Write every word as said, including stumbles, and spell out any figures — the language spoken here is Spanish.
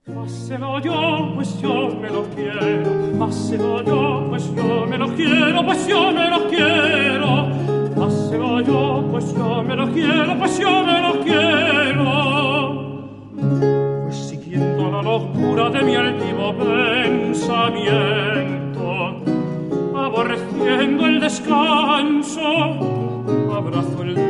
Páselo yo, pues yo me lo quiero. Páselo yo, pues yo me lo quiero, pues yo me lo quiero. Páselo yo, pues yo me lo quiero, pues yo me lo quiero. Pues siguiendo la locura de mi altivo pensamiento, aborreciendo el descanso, abrazo el